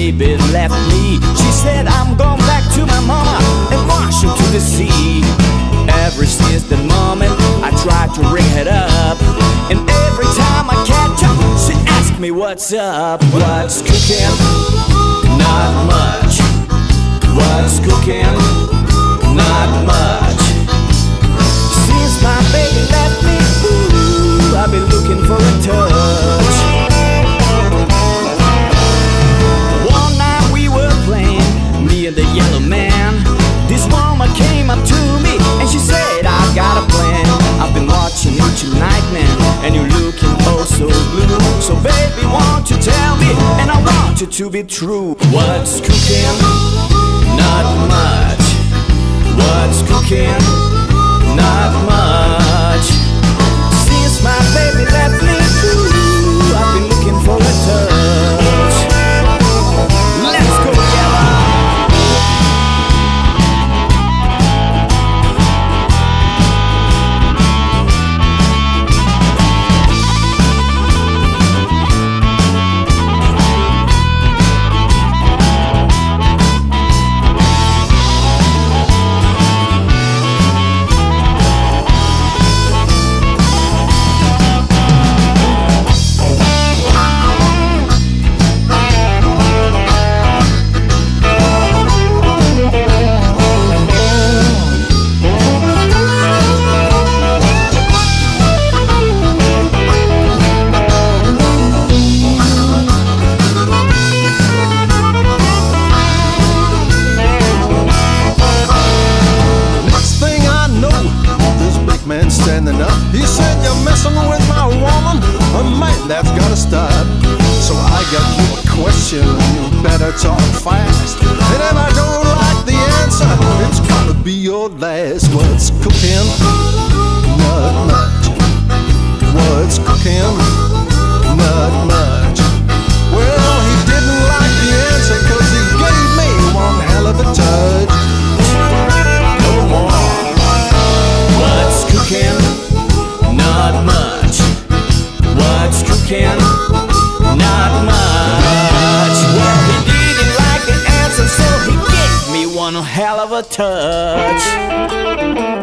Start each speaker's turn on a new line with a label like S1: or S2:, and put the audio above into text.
S1: baby left me. She said, I'm going back to my mama and wash her to the sea. Ever since that moment, I tried to ring her up, and every time I catch up, she asks me what's up. What's cooking? Not much. What's cooking? Not much. Since my baby left me, ooh, I've been looking for a touch. One night we were playing, me and the yellow man. This woman came up to me and she said, I've got a plan. I've been watching you tonight, man, and you're looking oh so blue. So baby, won't you tell me, and I want it to be true. What's cooking? Not much. What's cooking? Not much. Since my baby left me, ooh, I've been looking for a touch. Let's go together.
S2: Standing up, he said, you're messing with my woman, man, that's gotta stop. So I got you a question, you better talk fast. And if I don't like the answer, it's gonna be your last. What's cooking? Not much. What's cooking? Not much. Well, he didn't like the answer, cause he gave me one hell of a touch. No more.
S1: What's cooking? Not much. What's cooking? Not much. Well, he didn't like the answer, so he gave me one hell of a touch.